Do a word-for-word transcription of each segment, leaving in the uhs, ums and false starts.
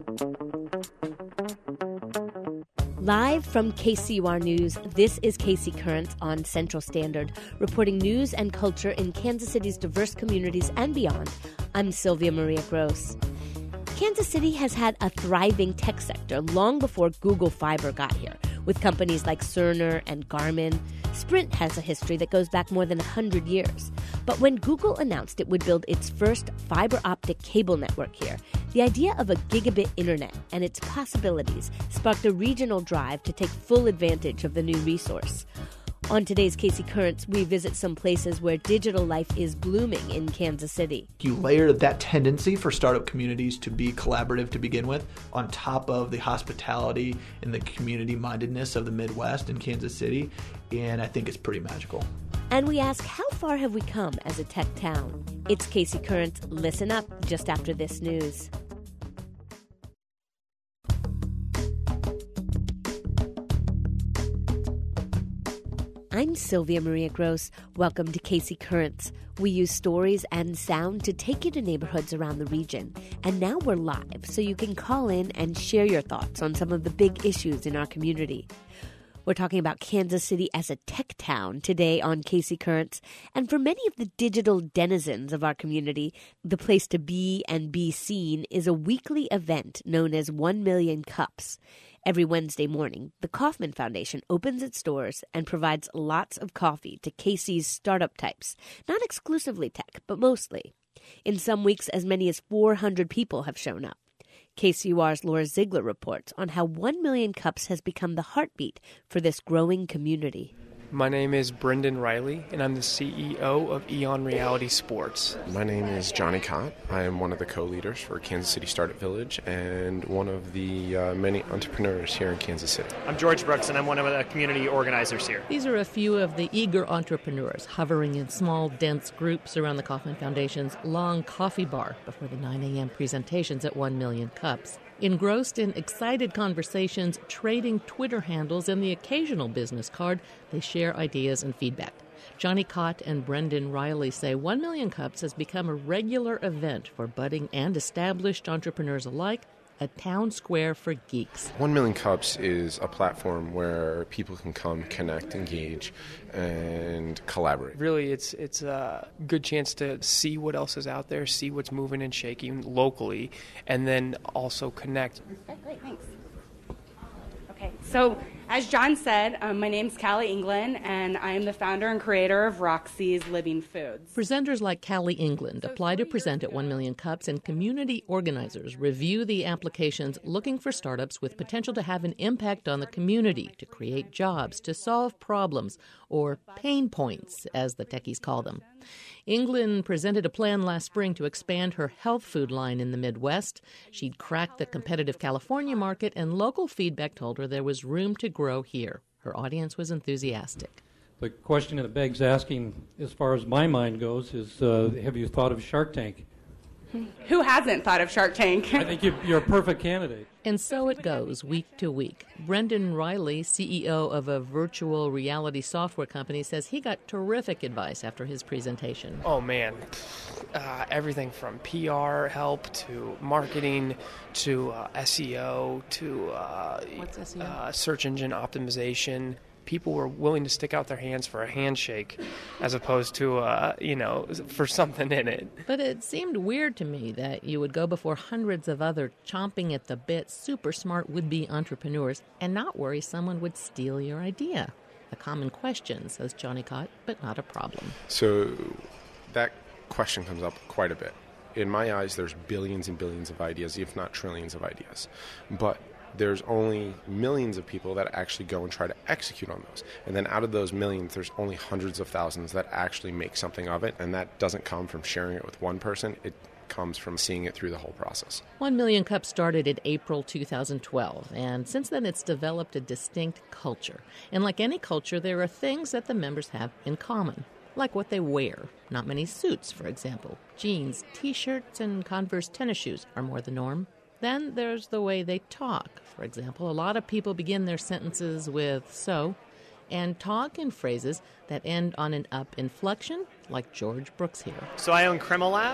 Live from K C U R News, this is Casey Currents on Central Standard, reporting news and culture in Kansas City's diverse communities and beyond. I'm Sylvia Maria Gross. Kansas City has had a thriving tech sector long before Google Fiber got here, with companies like Cerner and Garmin. Sprint has a history that goes back more than one hundred years. But when Google announced it would build its first fiber optic cable network here, the idea of a gigabit internet and its possibilities sparked a regional drive to take full advantage of the new resource. On today's Casey Currents, we visit some places where digital life is blooming in Kansas City. You layer that tendency for startup communities to be collaborative to begin with on top of the hospitality and the community-mindedness of the Midwest and Kansas City, and I think it's pretty magical. And we ask, how far have we come as a tech town? It's Casey Currents. Listen up just after this news. I'm Sylvia Maria Gross. Welcome to Casey Currents. We use stories and sound to take you to neighborhoods around the region. And now we're live, so you can call in and share your thoughts on some of the big issues in our community. We're talking about Kansas City as a tech town today on Casey Currents. And for many of the digital denizens of our community, the place to be and be seen is a weekly event known as one million cups. Every Wednesday morning, the Kauffman Foundation opens its doors and provides lots of coffee to K C's startup types, not exclusively tech, but mostly. In some weeks, as many as four hundred people have shown up. K C U R's Laura Ziegler reports on how one million cups has become the heartbeat for this growing community. My name is Brendan Riley, and I'm the C E O of Eon Reality Sports. My name is Johnny Cott. I am one of the co-leaders for Kansas City Startup Village and one of the uh, many entrepreneurs here in Kansas City. I'm George Brooks, and I'm one of the community organizers here. These are a few of the eager entrepreneurs hovering in small, dense groups around the Kauffman Foundation's long coffee bar before the nine a.m. presentations at one million cups. Engrossed in excited conversations, trading Twitter handles, and the occasional business card, they share ideas and feedback. Johnny Cott and Brendan Riley say one million cups has become a regular event for budding and established entrepreneurs alike, a town square for geeks. one million cups is a platform where people can come, connect, engage, and collaborate. Really, it's it's a good chance to see what else is out there, see what's moving and shaking locally, and then also connect. Okay, great, thanks. Okay, so as John said, um, my name's Callie England, and I am the founder and creator of Roxy's Living Foods. Presenters like Callie England apply to present at one million cups, and community organizers review the applications looking for startups with potential to have an impact on the community, to create jobs, to solve problems, or pain points, as the techies call them. England presented a plan last spring to expand her health food line in the Midwest. She'd cracked the competitive California market, and local feedback told her there was room to grow here. Her audience was enthusiastic. The question that begs asking, as far as my mind goes, is uh, have you thought of Shark Tank? Who hasn't thought of Shark Tank? I think you're, you're a perfect candidate. And so it goes, week to week. Brendan Riley, C E O of a virtual reality software company, says he got terrific advice after his presentation. Oh, man. Uh, everything from P R help to marketing to uh, S E O to uh, What's S E O? Uh, search engine optimization. People were willing to stick out their hands for a handshake as opposed to, uh, you know, for something in it. But it seemed weird to me that you would go before hundreds of other chomping at the bit, super smart would-be entrepreneurs and not worry someone would steal your idea. A common question, says Johnny Cott, but not a problem. So that question comes up quite a bit. In my eyes, there's billions and billions of ideas, if not trillions of ideas. But there's only millions of people that actually go and try to execute on those. And then out of those millions, there's only hundreds of thousands that actually make something of it. And that doesn't come from sharing it with one person. It comes from seeing it through the whole process. one million cups started in April two thousand twelve, and since then it's developed a distinct culture. And like any culture, there are things that the members have in common, like what they wear. Not many suits, for example. Jeans, T-shirts, and Converse tennis shoes are more the norm. Then there's the way they talk. For example, a lot of people begin their sentences with "so," and talk in phrases that end on an up inflection, like George Brooks here. So I own Cremalab,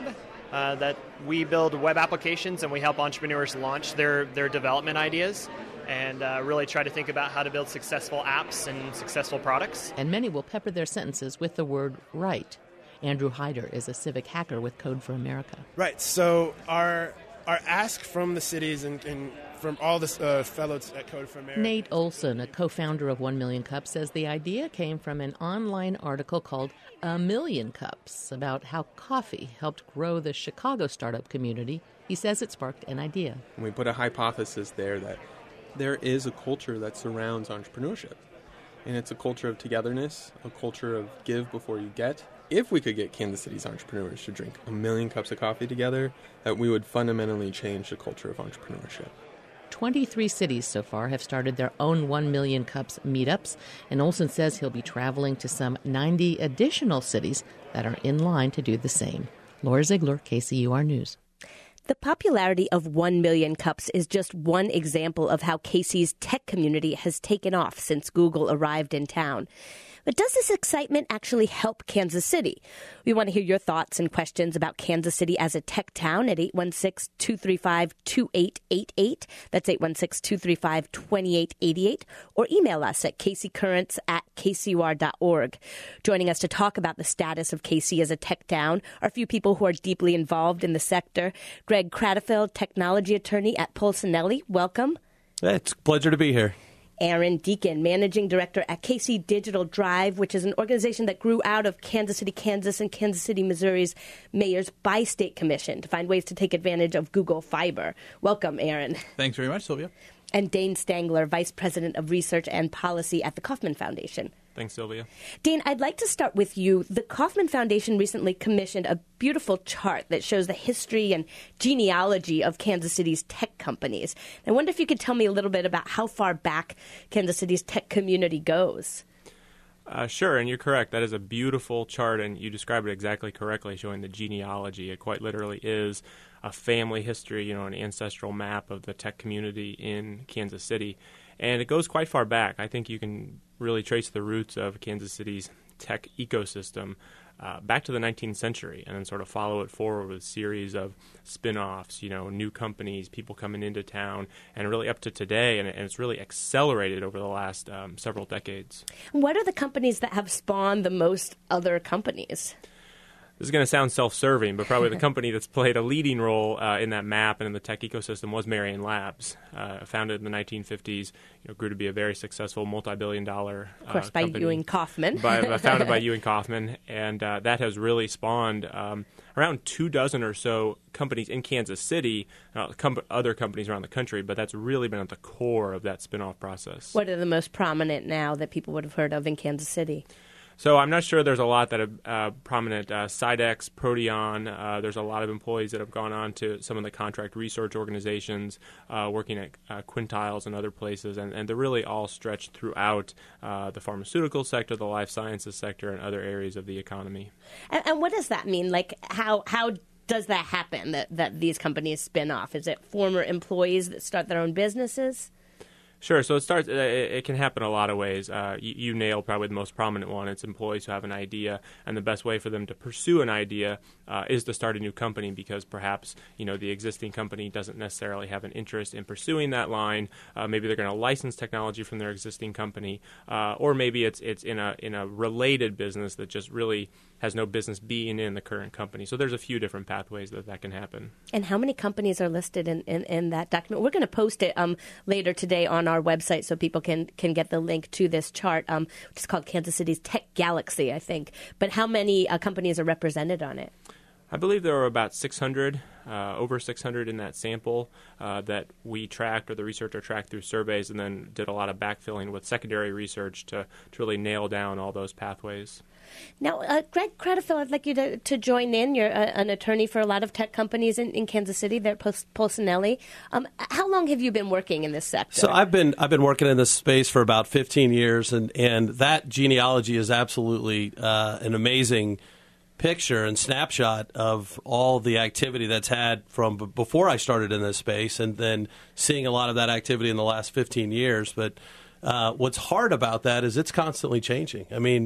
uh, that we build web applications and we help entrepreneurs launch their, their development ideas and uh, really try to think about how to build successful apps and successful products. And many will pepper their sentences with the word right. Andrew Hyder is a civic hacker with Code for America. Right. So our our ask from the cities and, and from all the uh, fellows at Code for America. Nate Olson, a co-founder of One Million Cups, says the idea came from an online article called A Million Cups about how coffee helped grow the Chicago startup community. He says it sparked an idea. And we put a hypothesis there that there is a culture that surrounds entrepreneurship. And it's a culture of togetherness, a culture of give before you get. If we could get Kansas City's entrepreneurs to drink a million cups of coffee together, that we would fundamentally change the culture of entrepreneurship. twenty-three cities so far have started their own One Million Cups meetups, and Olson says he'll be traveling to some ninety additional cities that are in line to do the same. Laura Ziegler, K C U R News. The popularity of One Million Cups is just one example of how K C's tech community has taken off since Google arrived in town. But does this excitement actually help Kansas City? We want to hear your thoughts and questions about Kansas City as a tech town at eight one six, two three five, two eight eight eight. That's eight one six, two three five, two eight eight eight. Or email us at kccurrents at k c u r dot org. Joining us to talk about the status of K C as a tech town are a few people who are deeply involved in the sector. Greg Cradfield, technology attorney at Polsinelli. Welcome. It's a pleasure to be here. Aaron Deacon, Managing Director at K C Digital Drive, which is an organization that grew out of Kansas City, Kansas, and Kansas City, Missouri's Mayor's Bi-State Commission to find ways to take advantage of Google Fiber. Welcome, Aaron. Thanks very much, Sylvia. And Dane Stangler, Vice President of Research and Policy at the Kauffman Foundation. Thanks, Sylvia. Dane, I'd like to start with you. The Kauffman Foundation recently commissioned a beautiful chart that shows the history and genealogy of Kansas City's tech companies. I wonder if you could tell me a little bit about how far back Kansas City's tech community goes. Uh, sure, and you're correct. That is a beautiful chart, and you described it exactly correctly, showing the genealogy. It quite literally is a family history, you know, an ancestral map of the tech community in Kansas City. And it goes quite far back. I think you can really trace the roots of Kansas City's tech ecosystem uh, back to the nineteenth century, and then sort of follow it forward with a series of spin-offs, you know, new companies, people coming into town, and really up to today. And, and it's really accelerated over the last um, several decades. What are the companies that have spawned the most other companies? This is going to sound self-serving, but probably the company that's played a leading role uh, in that map and in the tech ecosystem was Marion Labs. Uh, founded in the nineteen fifties, you know, grew to be a very successful multi-billion dollar uh, Of course, by company. Ewing Kauffman. by, uh, founded by Ewing Kauffman, and uh, that has really spawned um, around two dozen or so companies in Kansas City, uh, com- other companies around the country, but that's really been at the core of that spin-off process. What are the most prominent now that people would have heard of in Kansas City? So I'm not sure there's a lot that are uh, prominent. Uh, Cydex, Proteon, uh, there's a lot of employees that have gone on to some of the contract research organizations, uh, working at uh, Quintiles and other places, and, and they're really all stretched throughout uh, the pharmaceutical sector, the life sciences sector, and other areas of the economy. And, and what does that mean? Like, how how does that happen, that, that these companies spin off? Is it former employees that start their own businesses? Sure. So it starts. Uh, it, it can happen a lot of ways. Uh, you, you nailed probably the most prominent one. It's employees who have an idea, and the best way for them to pursue an idea uh, is to start a new company, because perhaps you know the existing company doesn't necessarily have an interest in pursuing that line. Uh, maybe they're going to license technology from their existing company, uh, or maybe it's it's in a in a related business that just really has no business being in the current company. So there's a few different pathways that that can happen. And how many companies are listed in, in, in that document? We're going to post it um, later today on our website so people can, can get the link to this chart, um, which is called Kansas City's Tech Galaxy, I think. But how many uh, companies are represented on it? I believe there were about six hundred, uh, over six hundred in that sample uh, that we tracked, or the researcher tracked through surveys, and then did a lot of backfilling with secondary research to, to really nail down all those pathways. Now, uh, Greg Cradfield, I'd like you to, to join in. You're a, an attorney for a lot of tech companies in, in Kansas City. They're Pol- Polsinelli. Um, how long have you been working in this sector? So I've been I've been working in this space for about fifteen years, and, and that genealogy is absolutely uh, an amazing picture and snapshot of all the activity that's had from b- before I started in this space, and then seeing a lot of that activity in the last fifteen years. But uh, what's hard about that is it's constantly changing. I mean,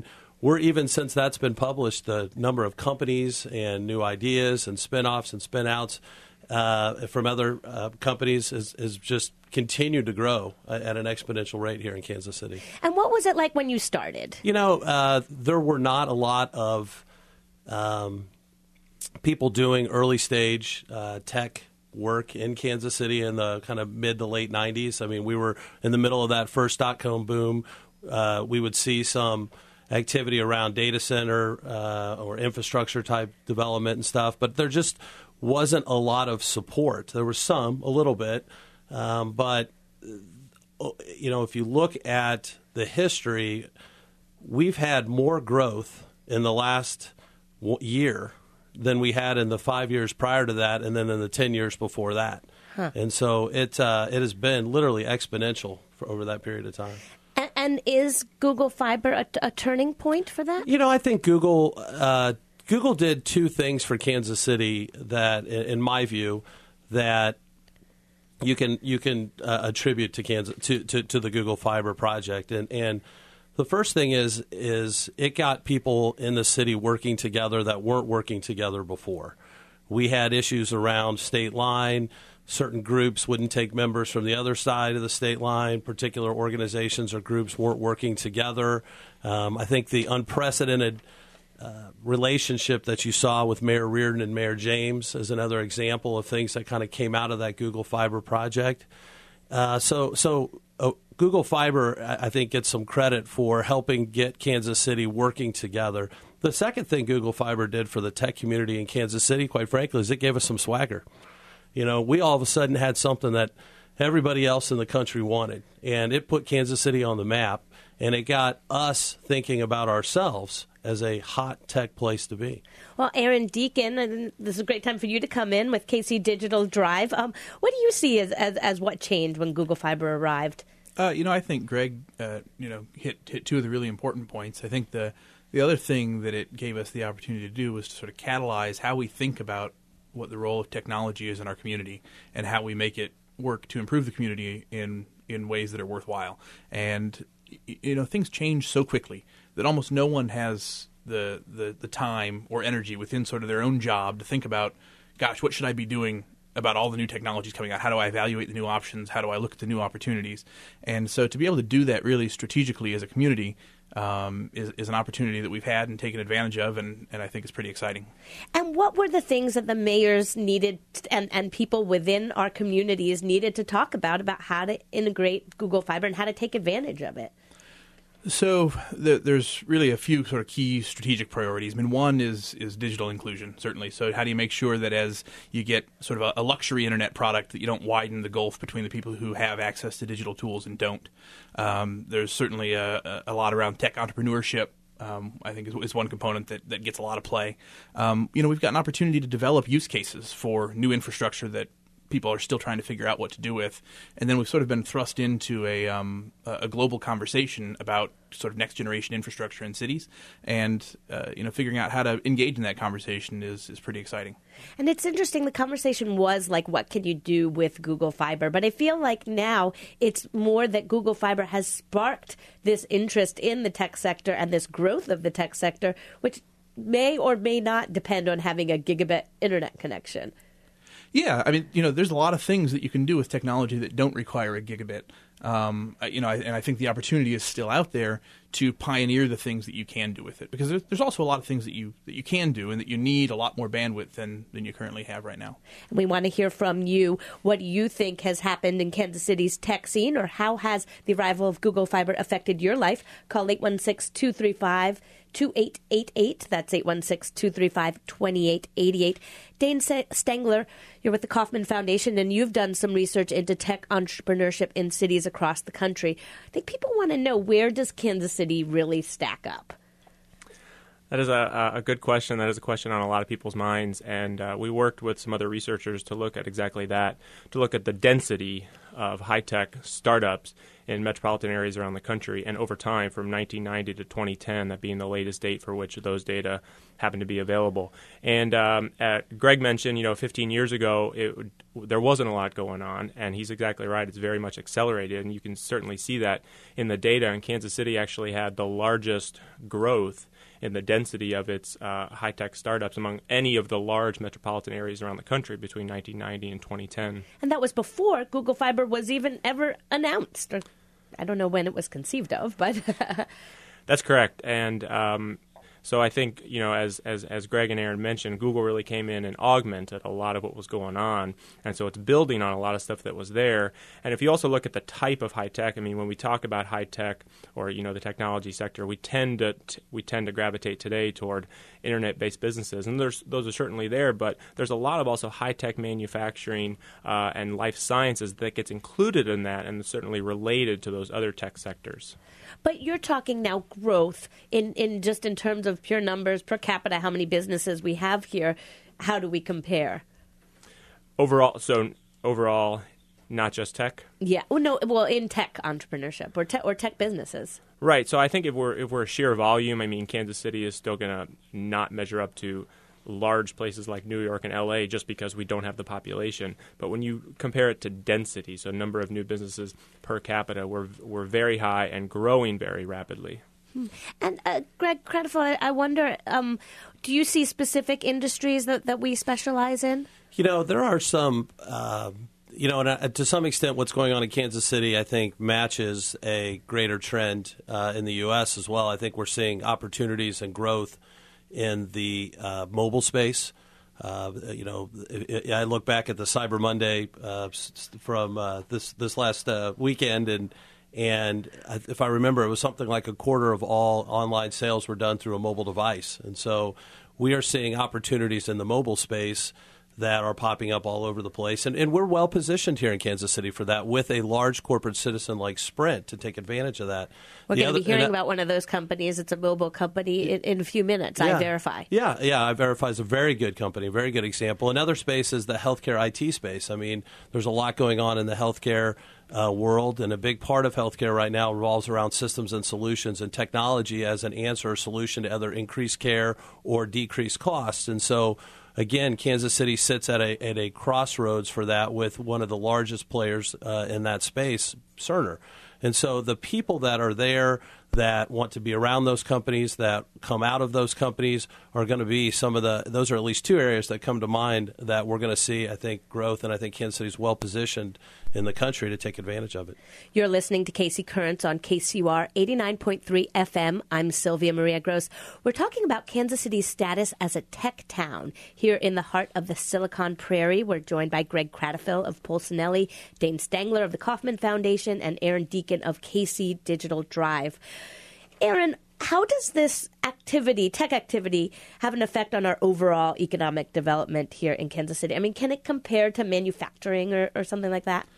we're even, since that's been published, the number of companies and new ideas and spin-offs and spin-outs uh, from other uh, companies is, is just continued to grow at an exponential rate here in Kansas City. And what was it like when you started? You know, uh, there were not a lot of um, people doing early stage uh, tech work in Kansas City in the kind of mid to late nineties. I mean, we were in the middle of that first dot-com boom. Uh, we would see some activity around data center uh, or infrastructure type development and stuff, but there just wasn't a lot of support. There was some, a little bit, um, but you know, if you look at the history, we've had more growth in the last year than we had in the five years prior to that, and then in the ten years before that. Huh. And so it uh, it has been literally exponential for over that period of time. And, and is Google Fiber a, a turning point for that? You know, I think Google uh, Google did two things for Kansas City that, in my view, that you can you can uh, attribute to Kansas to, to, to the Google Fiber project. And and the first thing is is it got people in the city working together that weren't working together before. We had issues around state line. Certain groups wouldn't take members from the other side of the state line. Particular organizations or groups weren't working together. Um, I think the unprecedented uh, relationship that you saw with Mayor Reardon and Mayor James is another example of things that kind of came out of that Google Fiber project. Uh, so, so uh, Google Fiber, I think, gets some credit for helping get Kansas City working together. The second thing Google Fiber did for the tech community in Kansas City, quite frankly, is it gave us some swagger. You know, we all of a sudden had something that everybody else in the country wanted, and it put Kansas City on the map, and it got us thinking about ourselves as a hot tech place to be. Well, Aaron Deacon, and this is a great time for you to come in with K C Digital Drive. Um, what do you see as, as, as what changed when Google Fiber arrived? Uh, you know, I think Greg, uh, you know, hit, hit two of the really important points. I think the the other thing that it gave us the opportunity to do was to sort of catalyze how we think about what the role of technology is in our community and how we make it work to improve the community in, in ways that are worthwhile. And, you know, things change so quickly that almost no one has the, the, the time or energy within sort of their own job to think about, gosh, what should I be doing about all the new technologies coming out? How do I evaluate the new options? How do I look at the new opportunities? And so to be able to do that really strategically as a community um, is, is an opportunity that we've had and taken advantage of, and, and I think it's pretty exciting. And what were the things that the mayors needed and, and people within our communities needed to talk about, about how to integrate Google Fiber and how to take advantage of it? So the, there's really a few sort of key strategic priorities. I mean, one is is digital inclusion, certainly. So how do you make sure that as you get sort of a, a luxury internet product that you don't widen the gulf between the people who have access to digital tools and don't? Um, there's certainly a, a lot around tech entrepreneurship. Um, I think is, is one component that, that gets a lot of play. Um, you know, we've got an opportunity to develop use cases for new infrastructure that people are still trying to figure out what to do with. And then we've sort of been thrust into a um, a global conversation about sort of next generation infrastructure in cities. And, uh, you know, figuring out how to engage in that conversation is, is pretty exciting. And it's interesting, the conversation was like, what can you do with Google Fiber? But I feel like now it's more that Google Fiber has sparked this interest in the tech sector and this growth of the tech sector, which may or may not depend on having a gigabit internet connection. Yeah, I mean, you know, there's a lot of things that you can do with technology that don't require a gigabit. Um, you know, and I think the opportunity is still out there to pioneer the things that you can do with it, because there's, there's also a lot of things that you that you can do and that you need a lot more bandwidth than than you currently have right now. We want to hear from you. What do you think has happened in Kansas City's tech scene, or how has the arrival of Google Fiber affected your life? Call eight one six, two three five, two eight eight eight. That's eight one six, two three five, two eight eight eight. Dane Stengler, you're with the Kauffman Foundation, and you've done some research into tech entrepreneurship in cities across the country. I think people want to know, where does Kansas City really stack up? That is a, a good question. That is a question on a lot of people's minds. And uh, we worked with some other researchers to look at exactly that, to look at the density of high-tech startups in metropolitan areas around the country, and over time from nineteen ninety to twenty ten, that being the latest date for which those data happen to be available. And um, at, Greg mentioned, you know, fifteen years ago, it, there wasn't a lot going on, and he's exactly right. It's very much accelerated, and you can certainly see that in the data. And Kansas City actually had the largest growth in the density of its uh, high-tech startups among any of the large metropolitan areas around the country between nineteen ninety and twenty ten. And that was before Google Fiber was even ever announced. Or I don't know when it was conceived of, but... That's correct. And um, so I think, you know, as, as as Greg and Aaron mentioned, Google really came in and augmented a lot of what was going on. And so it's building on a lot of stuff that was there. And if you also look at the type of high tech, I mean, when we talk about high tech or, you know, the technology sector, we tend to t- we tend to gravitate today toward internet-based businesses. And there's those are certainly there, but there's a lot of also high-tech manufacturing uh, and life sciences that gets included in that and certainly related to those other tech sectors. But you're talking now growth in, in just in terms of pure numbers per capita, how many businesses we have here. How do we compare? Overall, so overall, not just tech? Yeah. Well, no, well, in tech entrepreneurship or, te- or tech businesses. Right. So I think if we're if we're sheer volume, I mean, Kansas City is still going to not measure up to large places like New York and L A just because we don't have the population. But when you compare it to density, so number of new businesses per capita, we're we're very high and growing very rapidly. And uh, Greg Cradfield, I, I wonder, um, do you see specific industries that, that we specialize in? You know, there are some, uh, you know, and uh, to some extent what's going on in Kansas City, I think, matches a greater trend uh, in the U S as well. I think we're seeing opportunities and growth in the uh, mobile space. Uh, you know, I look back at the Cyber Monday uh, from uh, this this last uh, weekend, and and if I remember, it was something like a quarter of all online sales were done through a mobile device. And so we are seeing opportunities in the mobile space that are popping up all over the place. And, and we're well positioned here in Kansas City for that with a large corporate citizen like Sprint to take advantage of that. We're The going to other- be hearing and that- about one of those companies. It's a mobile company in, in a few minutes. Yeah. I Verify. Yeah, yeah, I Verify is a very good company, a very good example. Another space is the healthcare I T space. I mean, there's a lot going on in the healthcare uh, world, and a big part of healthcare right now revolves around systems and solutions and technology as an answer or solution to either increase care or decrease costs. And so, again, Kansas City sits at a at a crossroads for that with one of the largest players uh, in that space, Cerner. And so the people that are there that want to be around those companies, that come out of those companies, are going to be some of the, those are at least two areas that come to mind that we're going to see, I think, growth, and I think Kansas City is well positioned in the country to take advantage of it. You're listening to Casey Currents on K C U R eighty-nine point three F M. I'm Sylvia Maria Gross. We're talking about Kansas City's status as a tech town. Here in the heart of the Silicon Prairie, we're joined by Greg Cradfield of Polsinelli, Dane Stangler of the Kauffman Foundation, and Aaron Deacon of K C Digital Drive. Aaron, how does this activity, tech activity, have an effect on our overall economic development here in Kansas City? I mean, can it compare to manufacturing or, or something like that?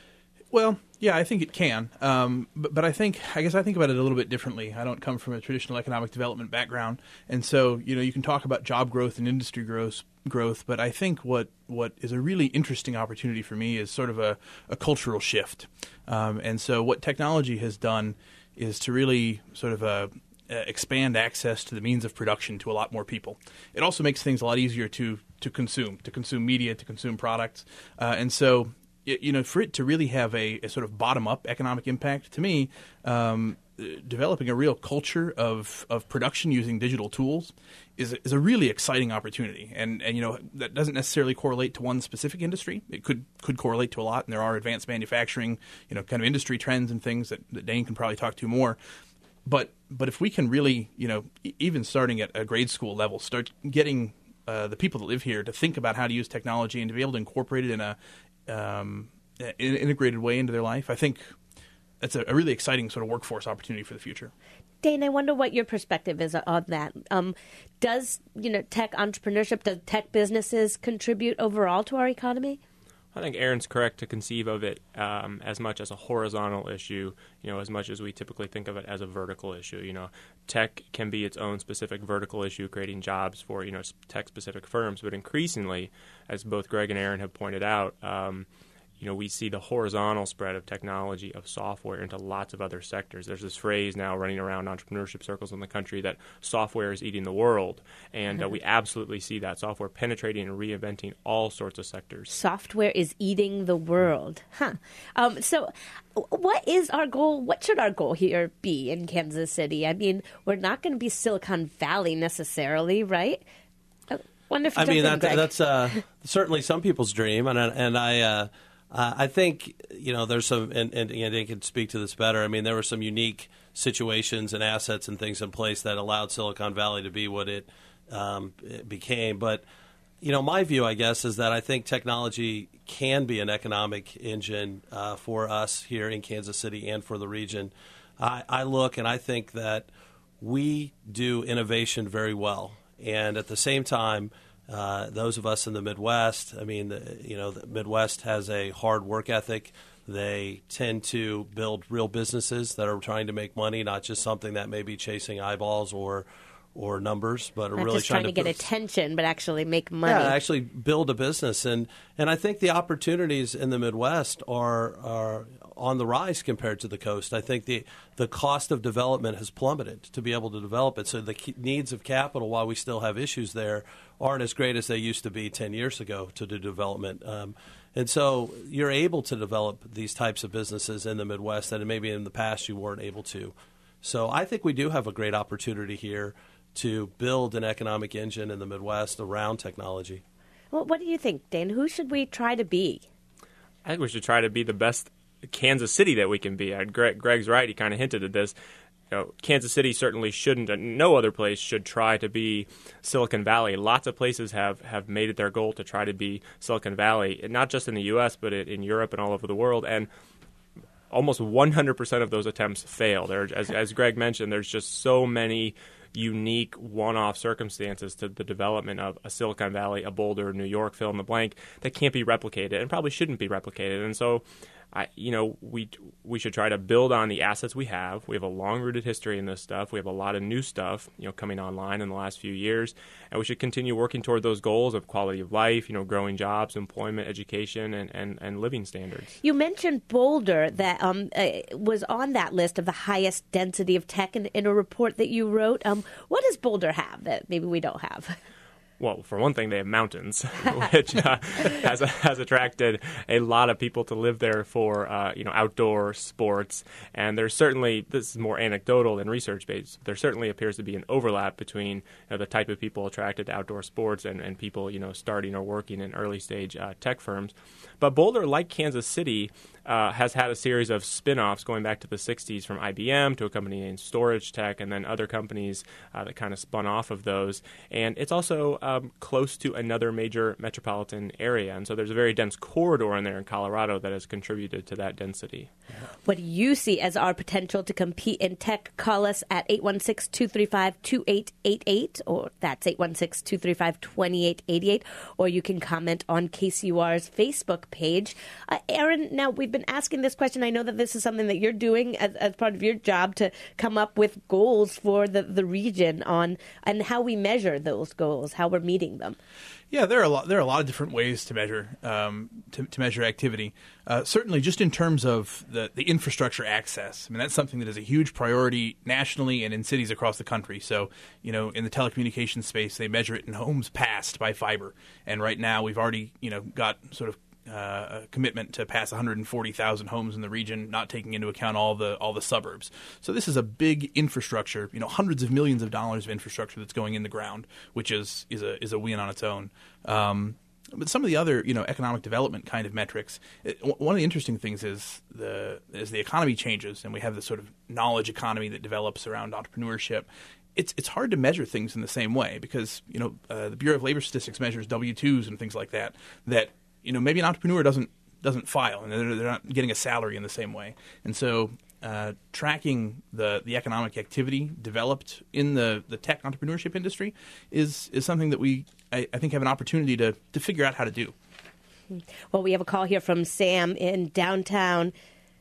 Well, yeah, I think it can. Um, but, but I think, I guess I think about it a little bit differently. I don't come from a traditional economic development background. And so, you know, you can talk about job growth and industry growth, growth but I think what, what is a really interesting opportunity for me is sort of a, a cultural shift. Um, and so what technology has done is to really sort of uh, expand access to the means of production to a lot more people. It also makes things a lot easier to, to consume, to consume media, to consume products. Uh, and so, you know, for it to really have a, a sort of bottom-up economic impact, to me, um, developing a real culture of, of production using digital tools is is a really exciting opportunity. And, and, you know, that doesn't necessarily correlate to one specific industry. It could could correlate to a lot, and there are advanced manufacturing, you know, kind of industry trends and things that, that Dane can probably talk to more. But but if we can really, you know, e- even starting at a grade school level, start getting uh, the people that live here to think about how to use technology and to be able to incorporate it in a um, in an integrated way into their life, I think that's a, a really exciting sort of workforce opportunity for the future. Dane, I wonder what your perspective is on that. Um, does, you know, tech entrepreneurship, does tech businesses contribute overall to our economy? I think Aaron's correct to conceive of it um, as much as a horizontal issue, you know, as much as we typically think of it as a vertical issue. You know, tech can be its own specific vertical issue, creating jobs for, you know, tech-specific firms. But increasingly, as both Greg and Aaron have pointed out, um, you know, we see the horizontal spread of technology, of software into lots of other sectors. There's this phrase now running around entrepreneurship circles in the country that software is eating the world. And uh, we absolutely see that software penetrating and reinventing all sorts of sectors. Software is eating the world. Huh. Um, so what is our goal? What should our goal here be in Kansas City? I mean, we're not going to be Silicon Valley necessarily, right? I wonder if you I mean, jump in, that, Greg. that's uh, certainly some people's dream. And, I- and I... Uh, Uh, I think, you know, there's some, and, and Andy can speak to this better. I mean, there were some unique situations and assets and things in place that allowed Silicon Valley to be what it, um, it became. But, you know, my view, I guess, is that I think technology can be an economic engine uh, for us here in Kansas City and for the region. I, I look and I think that we do innovation very well. And at the same time, Uh, those of us in the Midwest, I mean, the, you know, the Midwest has a hard work ethic. They tend to build real businesses that are trying to make money, not just something that may be chasing eyeballs or or numbers, but are Not really just trying, trying to get attention, but actually make money. Yeah, actually build a business. And, and I think the opportunities in the Midwest are are on the rise compared to the coast. I think the, the cost of development has plummeted to be able to develop it. So the needs of capital, while we still have issues there, aren't as great as they used to be ten years ago to do development. Um, and so you're able to develop these types of businesses in the Midwest that maybe in the past you weren't able to. So I think we do have a great opportunity here to build an economic engine in the Midwest around technology. Well, what do you think, Dan? Who should we try to be? I think we should try to be the best Kansas City that we can be. Uh, Greg, Greg's right. He kind of hinted at this. You know, Kansas City certainly shouldn't, and no other place should try to be Silicon Valley. Lots of places have, have made it their goal to try to be Silicon Valley, not just in the U S, but in Europe and all over the world. And almost one hundred percent of those attempts fail. There, as, as Greg mentioned, there's just so many unique one-off circumstances to the development of a Silicon Valley, a Boulder, New York, fill in the blank, that can't be replicated and probably shouldn't be replicated. And so, I, you know, we we should try to build on the assets we have. We have a long-rooted history in this stuff. We have a lot of new stuff, you know, coming online in the last few years, and we should continue working toward those goals of quality of life, you know, growing jobs, employment, education, and, and, and living standards. You mentioned Boulder that um, uh, was on that list of the highest density of tech in, in a report that you wrote. Um, what does Boulder have that maybe we don't have? Well, for one thing, they have mountains, which uh, has has attracted a lot of people to live there for uh, you know outdoor sports. And there's certainly, this is more anecdotal than research based, there certainly appears to be an overlap between you know, the type of people attracted to outdoor sports and, and people you know starting or working in early stage uh, tech firms. But Boulder, like Kansas City, uh, has had a series of spin-offs going back to the sixties, from I B M to a company named Storage Tech, and then other companies uh, that kind of spun off of those. And it's also um, close to another major metropolitan area. And so there's a very dense corridor in there in Colorado that has contributed to that density. What do you see as our potential to compete in tech? Call us at eight one six, two three five, two eight eight eight, or that's eight one six, two three five, two eight eight eight, or you can comment on K C U R's Facebook page. Uh, Aaron, now we've been asking this question. I know that this is something that you're doing as, as part of your job to come up with goals for the, the region on and how we measure those goals, how we're meeting them. Yeah, there are a lot. There are a lot of different ways to measure um, to, to measure activity. Uh, certainly, just in terms of the, the infrastructure access. I mean, that's something that is a huge priority nationally and in cities across the country. So, you know, in the telecommunications space, they measure it in homes passed by fiber. And right now, we've already, you know, got sort of Uh, a commitment to pass one hundred forty thousand homes in the region, not taking into account all the all the suburbs. So this is a big infrastructure, you know, hundreds of millions of dollars of infrastructure that's going in the ground, which is is a is a win on its own. Um, but some of the other, you know, economic development kind of metrics. It, one of the interesting things is the as the economy changes and we have this sort of knowledge economy that develops around entrepreneurship. It's it's hard to measure things in the same way because, you know, uh, the Bureau of Labor Statistics measures W two's and things like that. That you know, maybe an entrepreneur doesn't doesn't file, and they're, they're not getting a salary in the same way. And so uh, tracking the, the economic activity developed in the, the tech entrepreneurship industry is is something that we, I, I think, have an opportunity to, to figure out how to do. Well, we have a call here from Sam in downtown.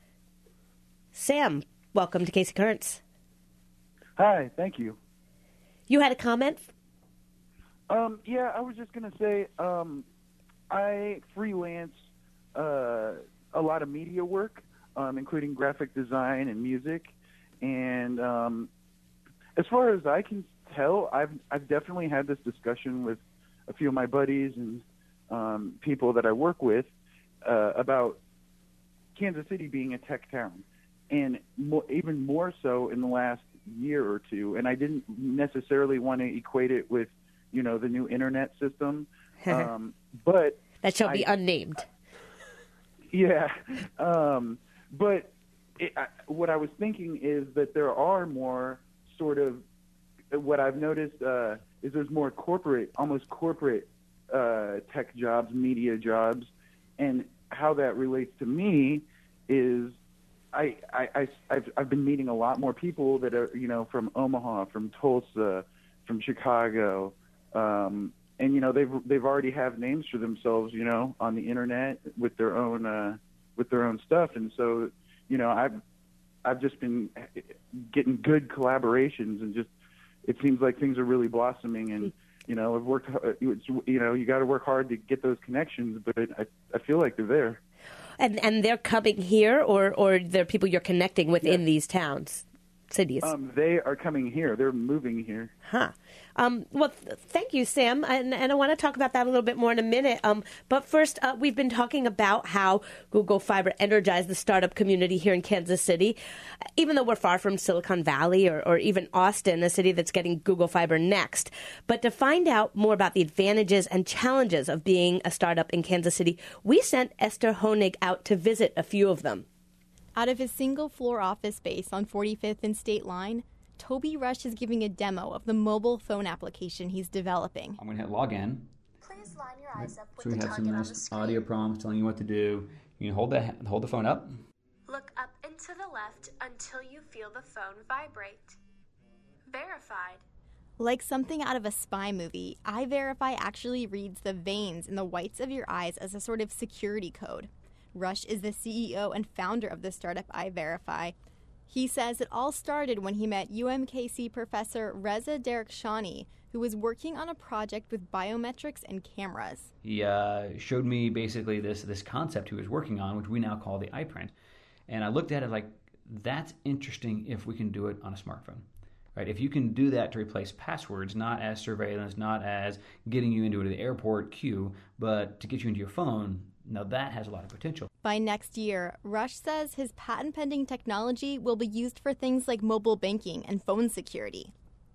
Sam, welcome to K C Currents. Hi, thank you. You had a comment? Um, yeah, I was just going to say... Um, I freelance uh, a lot of media work, um, including graphic design and music. And um, as far as I can tell, I've I've definitely had this discussion with a few of my buddies and um, people that I work with uh, about Kansas City being a tech town, and mo- even more so in the last year or two. And I didn't necessarily want to equate it with, you know, the new internet system, um, but that shall be I, unnamed. Yeah, um, but it, I, what I was thinking is that there are more sort of what I've noticed uh, is there's more corporate, almost corporate uh, tech jobs, media jobs, and how that relates to me is I, I, I, I've, I've been meeting a lot more people that are, you know, from Omaha, from Tulsa, from Chicago, um, and, you know, they've they've already have names for themselves, you know, on the internet with their own uh, with their own stuff, and so, you know, I've I've just been getting good collaborations, and just it seems like things are really blossoming, and you know, I've worked, it's, you know, you got to work hard to get those connections, but I I feel like they're there. And and they're coming here, or or they're people you're connecting with yeah. in these towns, cities. Um, they are coming here. They're moving here. Huh. Um, well, th- thank you, Sam. And, and I want to talk about that a little bit more in a minute. Um, but first, uh, we've been talking about how Google Fiber energized the startup community here in Kansas City, even though we're far from Silicon Valley or, or even Austin, a city that's getting Google Fiber next. But to find out more about the advantages and challenges of being a startup in Kansas City, we sent Esther Honig out to visit a few of them. Out of his single-floor office space on forty-fifth and State Line, Toby Rush is giving a demo of the mobile phone application he's developing. I'm going to hit log in. Please line your eyes up with so we the have some target nice on the screen. audio prompts telling you what to do. You can hold the hold the phone up. Look up and to the left until you feel the phone vibrate. Verified. Like something out of a spy movie, iVerify actually reads the veins in the whites of your eyes as a sort of security code. Rush is the C E O and founder of the startup iVerify. He says it all started when he met U M K C professor Reza Derkhshani, who was working on a project with biometrics and cameras. He uh, showed me basically this this concept he was working on, which we now call the iPrint. And I looked at it like, that's interesting if we can do it on a smartphone. Right? If you can do that to replace passwords, not as surveillance, not as getting you into the airport queue, but to get you into your phone, now that has a lot of potential. By next year, Rush says his patent-pending technology will be used for things like mobile banking and phone security.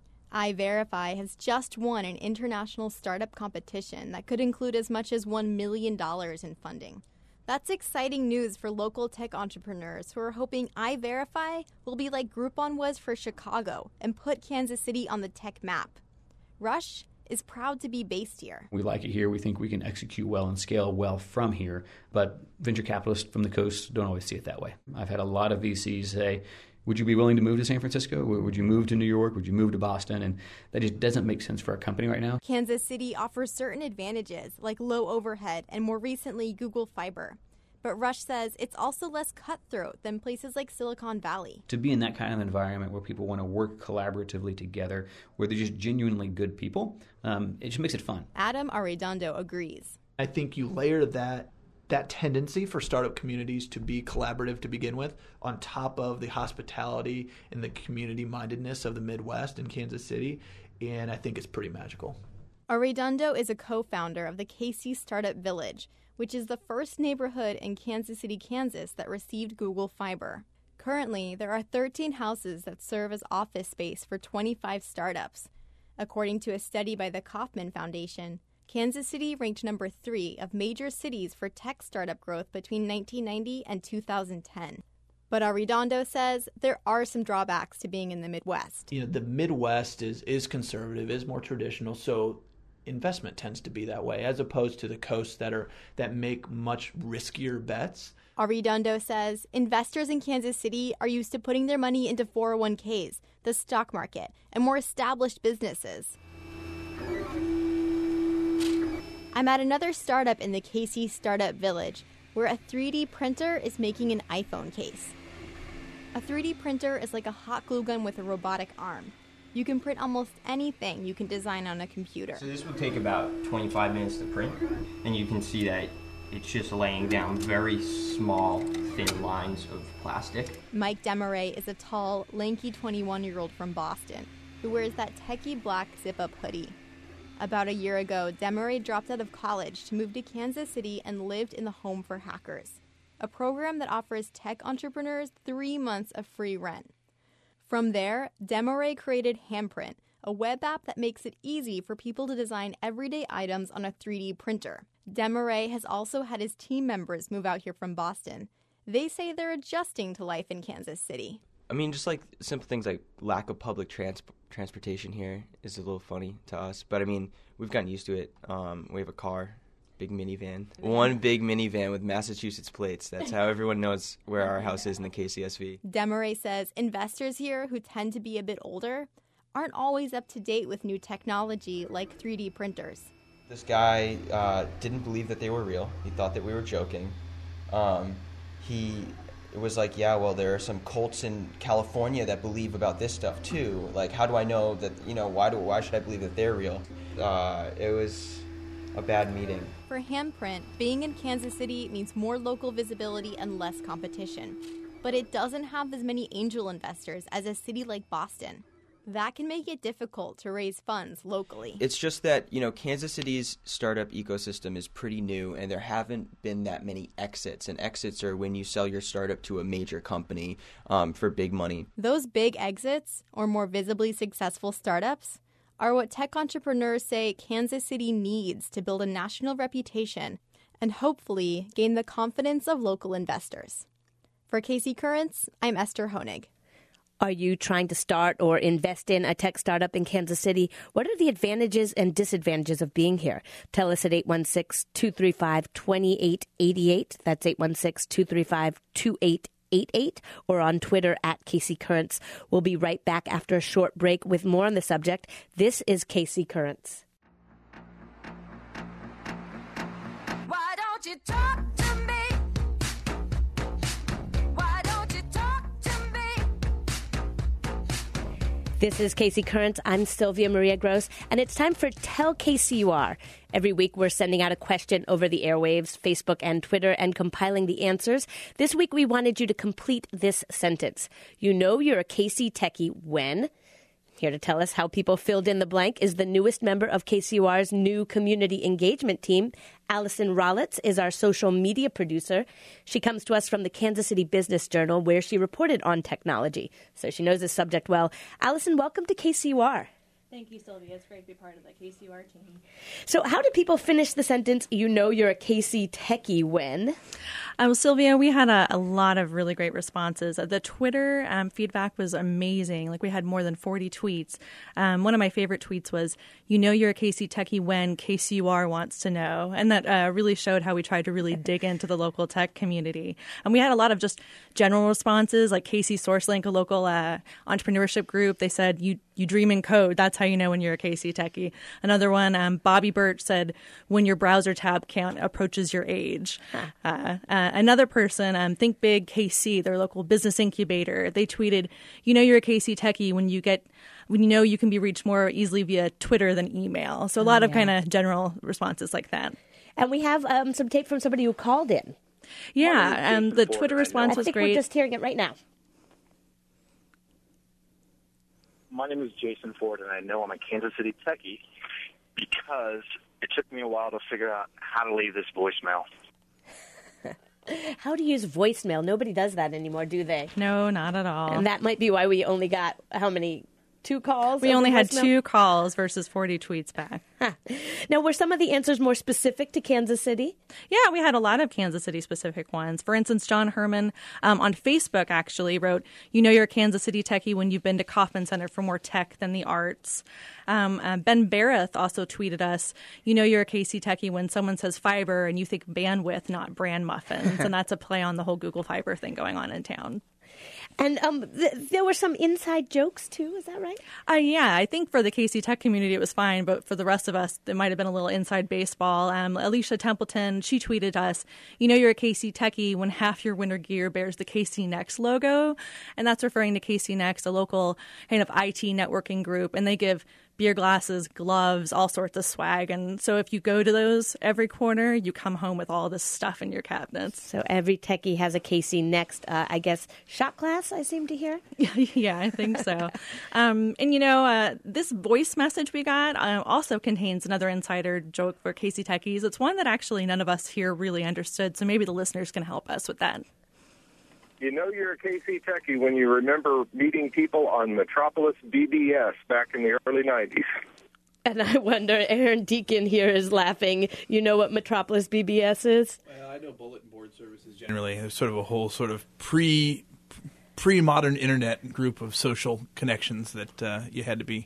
iVerify has just won an international startup competition that could include as much as one million dollars in funding. That's exciting news for local tech entrepreneurs who are hoping iVerify will be like Groupon was for Chicago and put Kansas City on the tech map. Rush is proud to be based here. We like it here. We think we can execute well and scale well from here, but venture capitalists from the coast don't always see it that way. I've had a lot of V Cs say, would you be willing to move to San Francisco? Would you move to New York? Would you move to Boston? And that just doesn't make sense for our company right now. Kansas City offers certain advantages, like low overhead and more recently Google Fiber. But Rush says it's also less cutthroat than places like Silicon Valley. To be in that kind of environment where people want to work collaboratively together, where they're just genuinely good people, um, it just makes it fun. Adam Arredondo agrees. I think you layer that that tendency for startup communities to be collaborative to begin with on top of the hospitality and the community mindedness of the Midwest and Kansas City, and I think it's pretty magical. Arredondo is a co-founder of the K C Startup Village, which is the first neighborhood in Kansas City, Kansas that received Google Fiber. Currently, there are thirteen houses that serve as office space for twenty-five startups. According to a study by the Kauffman Foundation, Kansas City ranked number three of major cities for tech startup growth between nineteen ninety and two thousand ten. But Arredondo says there are some drawbacks to being in the Midwest. You know, the Midwest is is conservative, is more traditional, so investment tends to be that way, as opposed to the coasts that are that make much riskier bets. Arredondo says investors in Kansas City are used to putting their money into four oh one k's, the stock market, and more established businesses. I'm at another startup in the K C Startup Village, where a three D printer is making an iPhone case. A three D printer is like a hot glue gun with a robotic arm. You can print almost anything you can design on a computer. So this would take about twenty-five minutes to print, and you can see that It's just laying down very small, thin lines of plastic. Mike Demaray is a tall, lanky twenty-one-year-old from Boston who wears that techie black zip-up hoodie. About a year ago, Demaray dropped out of college to move to Kansas City and lived in the Home for Hackers, a program that offers tech entrepreneurs three months of free rent. From there, Demaray created Handprint, a web app that makes it easy for people to design everyday items on a three D printer. Demaray has also had his team members move out here from Boston. They say they're adjusting to life in Kansas City. I mean, just like simple things like lack of public trans- transportation here is a little funny to us. But I mean, we've gotten used to it. Um, we have a car, big minivan. One big minivan with Massachusetts plates. That's how everyone knows where our house is in the K C S V. Demaray says investors here, who tend to be a bit older, aren't always up to date with new technology like three D printers. This guy uh, didn't believe that they were real. He thought that we were joking. Um, he was like, yeah, well, there are some cults in California that believe about this stuff too. Like, how do I know that, you know, why do why should I believe that they're real? Uh, it was a bad meeting. For Handprint, being in Kansas City means more local visibility and less competition. But it doesn't have as many angel investors as a city like Boston. That can make it difficult to raise funds locally. It's just that, you know, Kansas City's startup ecosystem is pretty new, and there haven't been that many exits. And exits are when you sell your startup to a major company um, for big money. Those big exits, or more visibly successful startups, are what tech entrepreneurs say Kansas City needs to build a national reputation and hopefully gain the confidence of local investors. For K C Currents, I'm Esther Honig. Are you trying to start or invest in a tech startup in Kansas City? What are the advantages and disadvantages of being here? Tell us at eight one six, two three five, two eight eight eight. That's eight one six, two three five, two eight eight eight, or on Twitter at K C Currents. We'll be right back after a short break with more on the subject. This is K C Currents. Why don't you talk to me? This is K C Currents. I'm Sylvia Maria Gross, and it's time for Tell K C U R. Every week, we're sending out a question over the airwaves, Facebook and Twitter, and compiling the answers. This week, we wanted you to complete this sentence. You know you're a K C techie when... Here to tell us how people filled in the blank is the newest member of K C U R's new community engagement team. Allison Rollitz is our social media producer. She comes to us from the Kansas City Business Journal, where she reported on technology, so she knows the subject well. Allison, welcome to K C U R. Thank you, Sylvia. It's great to be part of the K C U R team. So how do people finish the sentence, you know you're a K C techie when? Um, Sylvia, we had a, a lot of really great responses. The Twitter um, feedback was amazing. Like, we had more than forty tweets. Um, one of my favorite tweets was, you know you're a K C techie when K C U R wants to know. And that uh, really showed how we tried to really dig into the local tech community. And we had a lot of just general responses, like K C SourceLink, a local uh, entrepreneurship group. They said, you you dream in code. That's how you know when you're a K C techie. Another one, um, Bobby Birch said, when your browser tab count approaches your age. Huh. Uh, uh, another person, um, Think Big K C, their local business incubator, they tweeted, you know you're a K C techie when you get when you know you can be reached more easily via Twitter than email. So a lot oh, yeah. of kind of general responses like that. And we have um, some tape from somebody who called in. Yeah, um, the Twitter response was I think great. We're just hearing it right now. My name is Jason Ford, and I know I'm a Kansas City techie because it took me a while to figure out how to leave this voicemail. How to use voicemail? Nobody does that anymore, do they? No, not at all. And that might be why we only got, how many, two calls? We only had voicemail? two calls versus forty tweets back. Huh. Now, were some of the answers more specific to Kansas City? Yeah, we had a lot of Kansas City specific ones. For instance, John Herman um, on Facebook actually wrote, you know you're a Kansas City techie when you've been to Kauffman Center for more tech than the arts. Um, uh, Ben Bareth also tweeted us, you know you're a K C techie when someone says fiber and you think bandwidth, not bran muffins. And that's a play on the whole Google Fiber thing going on in town. And um, th- there were some inside jokes, too. Is that right? Uh, yeah, I think for the K C Tech community, it was fine. But for the rest of us, there might have been a little inside baseball. Um, Alicia Templeton, she tweeted us, you know you're a K C techie when half your winter gear bears the K C Next logo. And that's referring to K C Next, a local kind of I T networking group. And they give beer glasses, gloves, all sorts of swag. And so if you go to those every quarter, you come home with all this stuff in your cabinets. So every techie has a Casey Next, uh, I guess, shot glass, I seem to hear. Yeah, I think so. um, and, you know, uh, this voice message we got uh, also contains another insider joke for Casey techies. It's one that actually none of us here really understood, so maybe the listeners can help us with that. You know you're a K C techie when you remember meeting people on Metropolis B B S back in the early nineties. And I wonder, Aaron Deacon here is laughing. You know what Metropolis B B S is? Well, I know bulletin board services generally. There's sort of a whole sort of pre, pre-modern internet group of social connections that uh, you had to be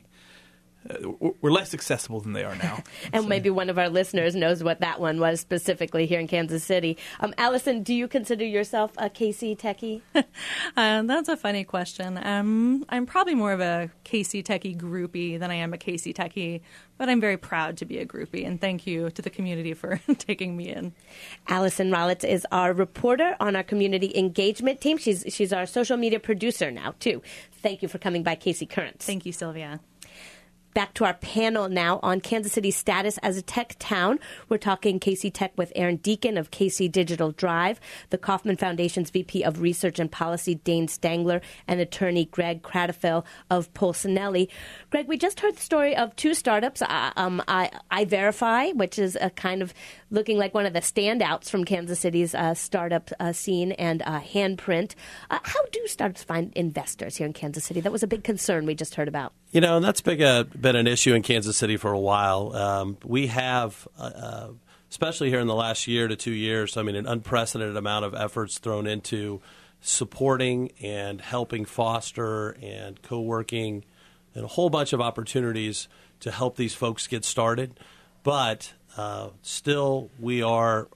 Uh, we're less accessible than they are now. And so. Maybe one of our listeners knows what that one was specifically here in Kansas City. Um, Allison, do you consider yourself a K C techie? uh, that's a funny question. Um, I'm probably more of a K C techie groupie than I am a K C techie, but I'm very proud to be a groupie, and thank you to the community for taking me in. Allison Rollitz is our reporter on our community engagement team. She's, she's our social media producer now, too. Thank you for coming by, Casey Currents. Thank you, Sylvia. Back to our panel now on Kansas City's status as a tech town. We're talking K C Tech with Aaron Deacon of K C Digital Drive, the Kauffman Foundation's V P of Research and Policy, Dane Stangler, and attorney Greg Cradafel of Polsinelli. Greg, we just heard the story of two startups, uh, um, I, iVerify, which is a kind of looking like one of the standouts from Kansas City's uh, startup uh, scene, and uh, Handprint. Uh, how do startups find investors here in Kansas City? That was a big concern we just heard about. You know, and that's big, uh, been an issue in Kansas City for a while. Um, we have, uh, especially here in the last year to two years, I mean, an unprecedented amount of efforts thrown into supporting and helping foster and co-working and a whole bunch of opportunities to help these folks get started. But uh, still, we are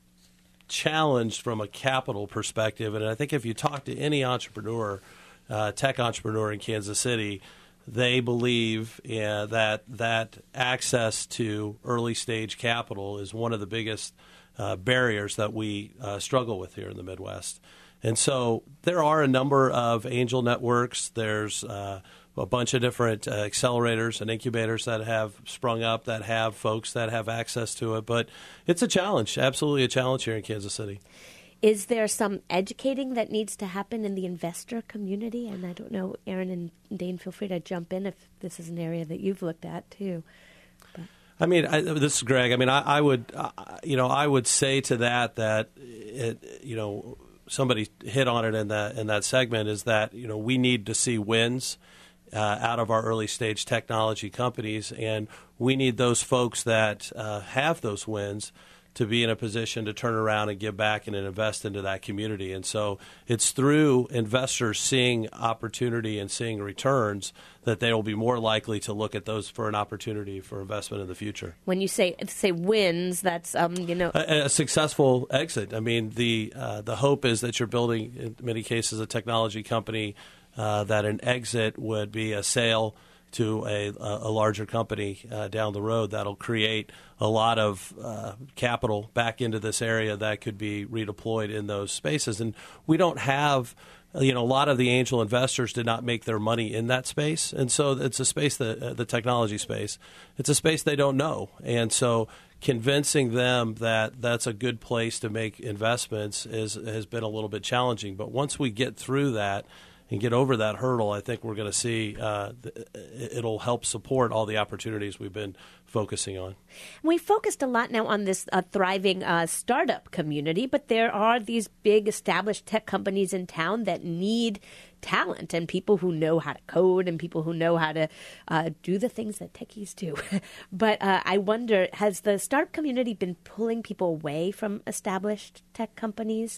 challenged from a capital perspective. And I think if you talk to any entrepreneur, uh, tech entrepreneur in Kansas City, they believe uh, that that access to early stage capital is one of the biggest uh, barriers that we uh, struggle with here in the Midwest. And so there are a number of angel networks. There's uh, a bunch of different uh, accelerators and incubators that have sprung up that have folks that have access to it. But it's a challenge, absolutely a challenge here in Kansas City. Is there some educating that needs to happen in the investor community? And I don't know, Aaron and Dane, feel free to jump in if this is an area that you've looked at too. But. I mean, I, this is Greg. I mean, I, I would, uh, you know, I would say to that that, it, you know, somebody hit on it in that in that segment is that you know we need to see wins uh, out of our early stage technology companies, and we need those folks that uh, have those wins to be in a position to turn around and give back and invest into that community. And so it's through investors seeing opportunity and seeing returns that they will be more likely to look at those for an opportunity for investment in the future. When you say say wins, that's, um, you know... A, a successful exit. I mean, the uh, the hope is that you're building, in many cases, a technology company uh, that an exit would be a sale to a, a larger company uh, down the road that'll create a lot of uh, capital back into this area that could be redeployed in those spaces. And we don't have, you know, a lot of the angel investors did not make their money in that space. And so it's a space, that, uh, the technology space, it's a space they don't know. And so convincing them that that's a good place to make investments is has been a little bit challenging. But once we get through that, and get over that hurdle, I think we're going to see uh, it'll help support all the opportunities we've been focusing on. We focused a lot now on this uh, thriving uh, startup community, but there are these big established tech companies in town that need talent and people who know how to code and people who know how to uh, do the things that techies do. But uh, I wonder, has the startup community been pulling people away from established tech companies?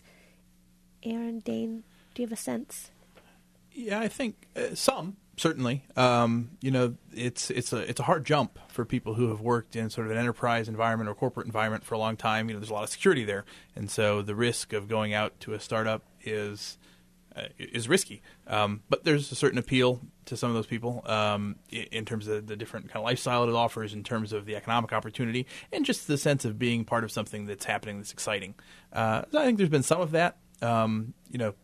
Aaron, Dane, do you have a sense? Yeah, I think uh, some certainly. Um, you know, it's it's a it's a hard jump for people who have worked in sort of an enterprise environment or corporate environment for a long time. You know, there's a lot of security there, and so the risk of going out to a startup is uh, is risky. Um, but there's a certain appeal to some of those people um, in, in terms of the different kind of lifestyle it offers, in terms of the economic opportunity, and just the sense of being part of something that's happening that's exciting. Uh, so I think there's been some of that. um, you know,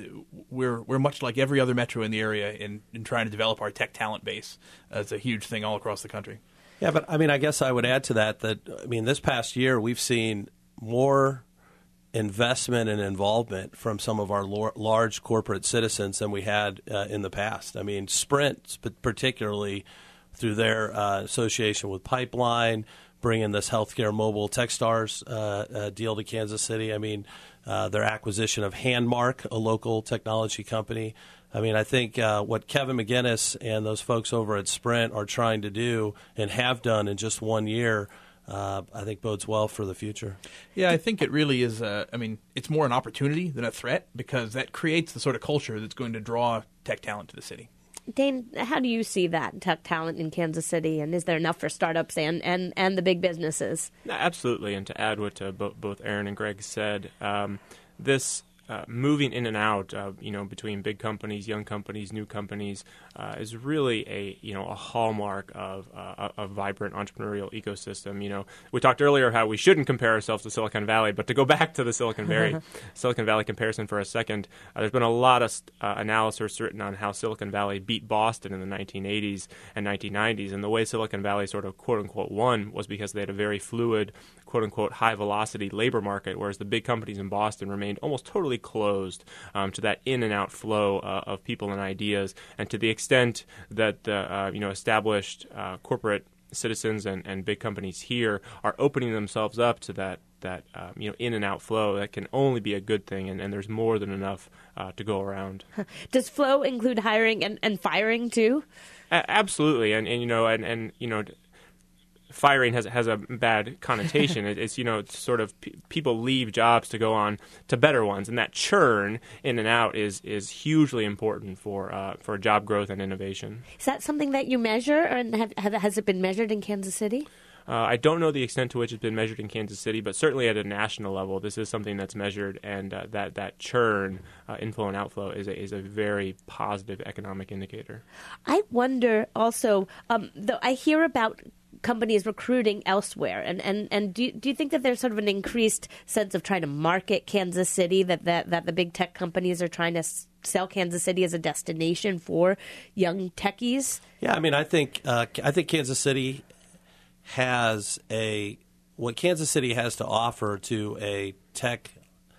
we're we're much like every other metro in the area in, in trying to develop our tech talent base. Uh, it's a huge thing all across the country. Yeah, but I mean, I guess I would add to that that, I mean, this past year we've seen more investment and involvement from some of our lo- large corporate citizens than we had uh, in the past. I mean, Sprint particularly through their uh, association with Pipeline, bringing this healthcare mobile Techstars uh, uh, deal to Kansas City. I mean, uh, their acquisition of Handmark, a local technology company. I mean, I think uh, what Kevin McGinnis and those folks over at Sprint are trying to do and have done in just one year, uh, I think bodes well for the future. Yeah, I think it really is, uh, I mean, it's more an opportunity than a threat because that creates the sort of culture that's going to draw tech talent to the city. Dane, how do you see that tech talent in Kansas City, and is there enough for startups and, and, and the big businesses? Absolutely, and to add what uh, bo- both Aaron and Greg said, um, this uh, moving in and out, uh, you know, between big companies, young companies, new companies, uh, is really a you know a hallmark of uh, a, a vibrant entrepreneurial ecosystem. You know, we talked earlier how we shouldn't compare ourselves to Silicon Valley, but to go back to the Silicon Valley Silicon Valley comparison for a second, uh, there's been a lot of uh, analysis written on how Silicon Valley beat Boston in the nineteen eighties and nineteen nineties, and the way Silicon Valley sort of quote unquote won was because they had a very fluid, quote unquote, high velocity labor market, whereas the big companies in Boston remained almost totally closed um, to that in and out flow uh, of people and ideas, and to the extent that the uh, you know established uh, corporate citizens and, and big companies here are opening themselves up to that that um, you know in and out flow, that can only be a good thing, and, and there's more than enough uh, to go around. Does flow include hiring and, and firing too? A- absolutely, and, and you know and, and you know. Firing has has a bad connotation. it, it's you know it's sort of p- people leave jobs to go on to better ones, and that churn in and out is is hugely important for uh, for job growth and innovation. Is that something that you measure, and have, have, has it been measured in Kansas City? Uh, I don't know the extent to which it's been measured in Kansas City, but certainly at a national level, this is something that's measured, and uh, that that churn, uh, inflow and outflow, is a is a very positive economic indicator. I wonder also, um, though I hear about companies recruiting elsewhere, and, and, and do, do you think that there's sort of an increased sense of trying to market Kansas City, that, that, that the big tech companies are trying to s- sell Kansas City as a destination for young techies? Yeah, I mean, I think uh, I think Kansas City has a what Kansas City has to offer to a tech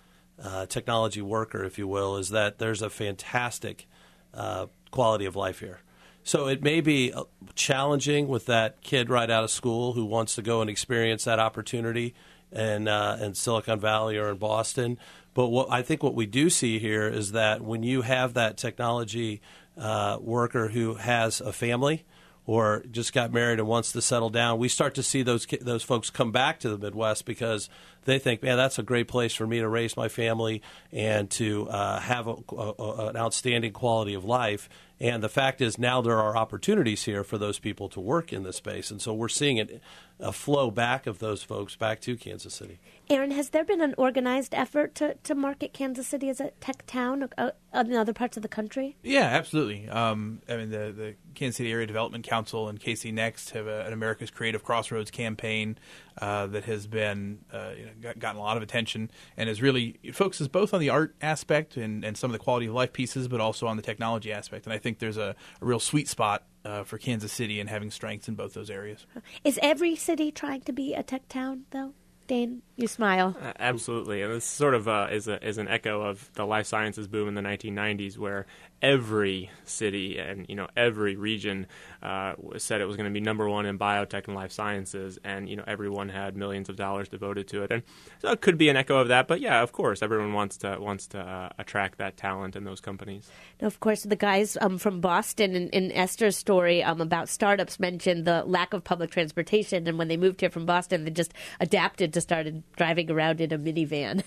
uh, technology worker, if you will, is that there's a fantastic uh, quality of life here. So it may be challenging with that kid right out of school who wants to go and experience that opportunity in, uh, in Silicon Valley or in Boston. But what I think what we do see here is that when you have that technology uh, worker who has a family or just got married and wants to settle down, we start to see those those folks come back to the Midwest because they think, man, that's a great place for me to raise my family and to uh, have a, a, an outstanding quality of life. And the fact is now there are opportunities here for those people to work in this space. And so we're seeing it, a flow back of those folks back to Kansas City. Aaron, has there been an organized effort to, to market Kansas City as a tech town uh, in other parts of the country? Yeah, absolutely. Um, I mean, the, the Kansas City Area Development Council and K C Next have a, an America's Creative Crossroads campaign uh, that has been uh, you know, got, gotten a lot of attention and is really it focuses both on the art aspect and, and some of the quality of life pieces, but also on the technology aspect. And I think there's a, a real sweet spot uh, for Kansas City and having strengths in both those areas. Is every city trying to be a tech town, though? Dane, you smile. Uh, absolutely, and this sort of uh, is a is an echo of the life sciences boom in the nineteen nineties, where every city and you know every region uh, said it was going to be number one in biotech and life sciences, and you know everyone had millions of dollars devoted to it, and so it could be an echo of that. But yeah, of course, everyone wants to wants to uh, attract that talent in those companies. Now, of course, the guys um, from Boston in, in Esther's story um, about startups mentioned the lack of public transportation, and when they moved here from Boston, they just adapted to started driving around in a minivan.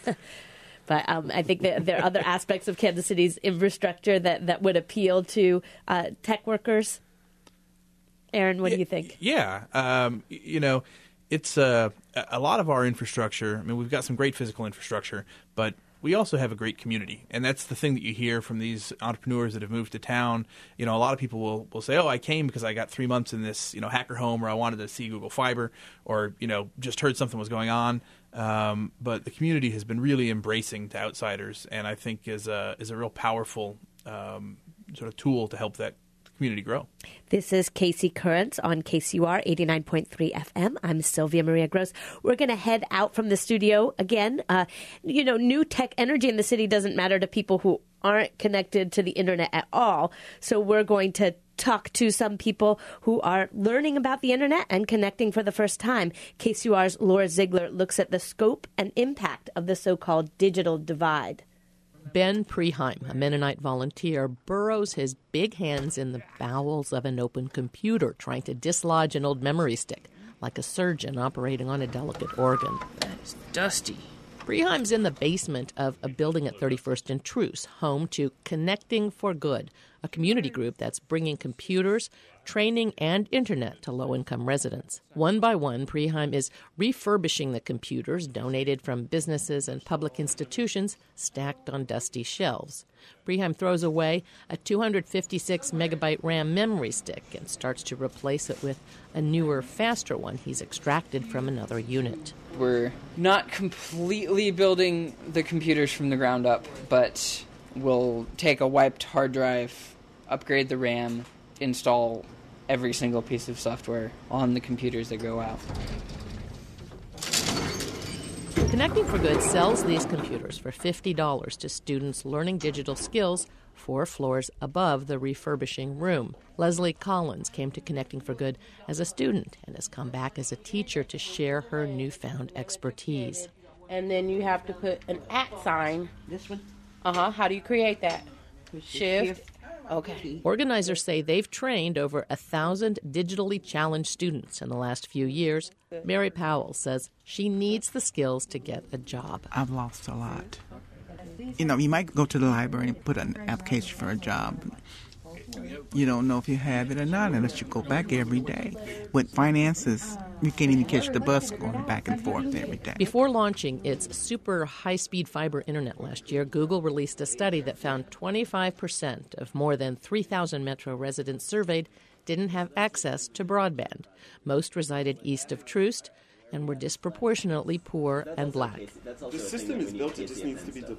But um, I think that there are other aspects of Kansas City's infrastructure that, that would appeal to uh, tech workers. Aaron, what yeah, do you think? Yeah, um, you know, it's uh, a lot of our infrastructure. I mean, we've got some great physical infrastructure, but we also have a great community, and that's the thing that you hear from these entrepreneurs that have moved to town. You know, a lot of people will, will say, oh, I came because I got three months in this, you know, hacker home, or I wanted to see Google Fiber, or, you know, just heard something was going on. Um, but the community has been really embracing to outsiders, and I think is a is a real powerful um, sort of tool to help that community grow. This is Casey Currents on K C U R eighty-nine point three F M. I'm Sylvia Maria Gross. We're going to head out from the studio again. Uh, you know, new tech energy in the city doesn't matter to people who aren't connected to the internet at all. So we're going to talk to some people who are learning about the internet and connecting for the first time. K C U R's Laura Ziegler looks at the scope and impact of the so-called digital divide. Ben Preheim, a Mennonite volunteer, burrows his big hands in the bowels of an open computer, trying to dislodge an old memory stick, like a surgeon operating on a delicate organ. It's dusty. Preheim's in the basement of a building at thirty-first and Truce, home to Connecting for Good, a community group that's bringing computers, training, and internet to low-income residents. One by one, Preheim is refurbishing the computers donated from businesses and public institutions stacked on dusty shelves. Preheim throws away a two hundred fifty-six megabyte RAM memory stick and starts to replace it with a newer, faster one he's extracted from another unit. We're not completely building the computers from the ground up, but we'll take a wiped hard drive, upgrade the RAM, install every single piece of software on the computers that go out. Connecting for Good sells these computers for fifty dollars to students learning digital skills four floors above the refurbishing room. Leslie Collins came to Connecting for Good as a student and has come back as a teacher to share her newfound expertise. And then you have to put an at sign. This one? Uh-huh. How do you create that? Shift. Okay. Organizers say they've trained over a thousand digitally challenged students in the last few years. Mary Powell says she needs the skills to get a job. I've lost a lot. You know, you might go to the library and put an application for a job. You don't know if you have it or not unless you go back every day. With finances, you can't even catch the bus going back and forth every day. Before launching its super high-speed fiber internet last year, Google released a study that found twenty-five percent of more than three thousand Metro residents surveyed didn't have access to broadband. Most resided east of Troost and were disproportionately poor and black. The system is built, it just needs to be deployed.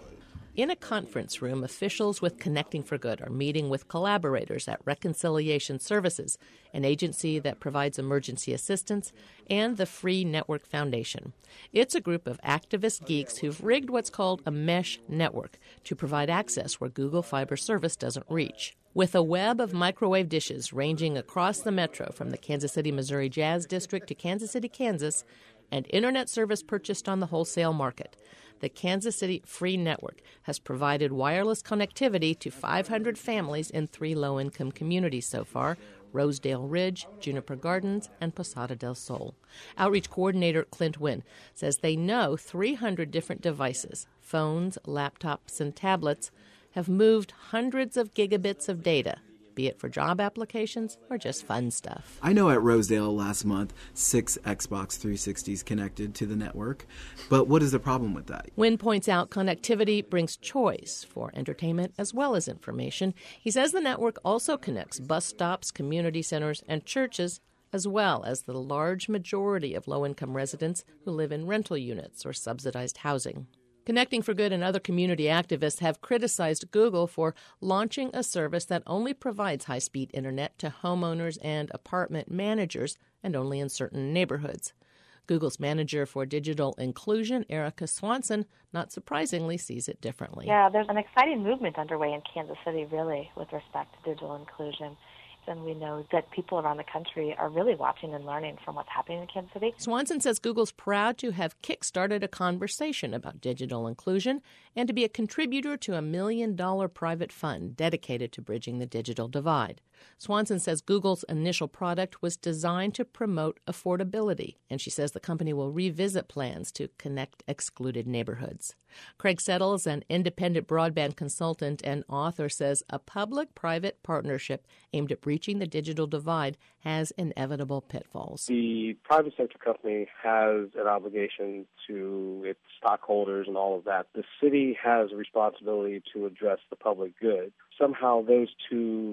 In a conference room, officials with Connecting for Good are meeting with collaborators at Reconciliation Services, an agency that provides emergency assistance, and the Free Network Foundation. It's a group of activist geeks who've rigged what's called a mesh network to provide access where Google Fiber service doesn't reach. With a web of microwave dishes ranging across the metro from the Kansas City, Missouri Jazz District to Kansas City, Kansas, and internet service purchased on the wholesale market, the Kansas City Free Network has provided wireless connectivity to five hundred families in three low-income communities so far: Rosedale Ridge, Juniper Gardens, and Posada del Sol. Outreach coordinator Clint Wynn says they know three hundred different devices, phones, laptops, and tablets, have moved hundreds of gigabits of data, be it for job applications or just fun stuff. I know at Rosedale last month, six Xbox three sixties connected to the network. But what is the problem with that? Wynn points out connectivity brings choice for entertainment as well as information. He says the network also connects bus stops, community centers, and churches, as well as the large majority of low-income residents who live in rental units or subsidized housing. Connecting for Good and other community activists have criticized Google for launching a service that only provides high-speed internet to homeowners and apartment managers, and only in certain neighborhoods. Google's manager for digital inclusion, Erica Swanson, not surprisingly sees it differently. Yeah, there's an exciting movement underway in Kansas City, really, with respect to digital inclusion. And we know that people around the country are really watching and learning from what's happening in Kansas City. Swanson says Google's proud to have kickstarted a conversation about digital inclusion and to be a contributor to a million-dollar private fund dedicated to bridging the digital divide. Swanson says Google's initial product was designed to promote affordability, and she says the company will revisit plans to connect excluded neighborhoods. Craig Settles, an independent broadband consultant and author, says a public-private partnership aimed at breaching the digital divide has inevitable pitfalls. The private sector company has an obligation to its stockholders and all of that. The city has a responsibility to address the public good. Somehow those two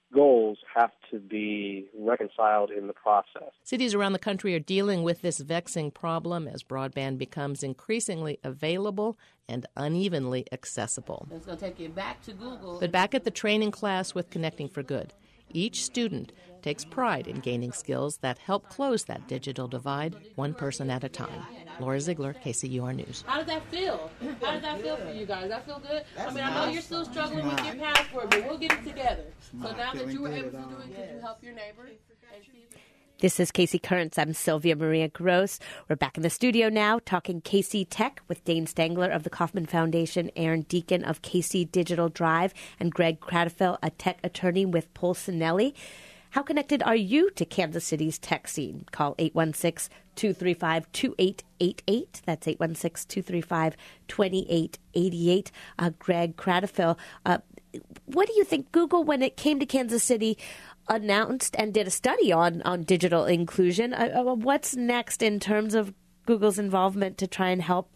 goals have to be reconciled in the process. Cities around the country are dealing with this vexing problem as broadband becomes increasingly available and unevenly accessible. It's going to take you back to Google. But back at the training class with Connecting for Good, each student takes pride in gaining skills that help close that digital divide, one person at a time. Laura Ziegler, K C U R News. How does that feel? How does that feel for you guys? Does that feel good? I mean, I know you're still struggling with your password, but we'll get it together. So now that you were able to do it, could you help your neighbor? And see if This is Casey Currents. I'm Sylvia Maria Gross. We're back in the studio now talking K C Tech with Dane Stangler of the Kauffman Foundation, Aaron Deacon of K C Digital Drive, and Greg Cradfield, a tech attorney with Polsinelli. How connected are you to Kansas City's tech scene? Call eight one six, two three five, two eight eight eight. That's eight one six, two three five, two eight eight eight. Uh, Greg Cradfield, uh, what do you think Google, when it came to Kansas City, announced and did a study on, on digital inclusion? Uh, uh, what's next in terms of Google's involvement to try and help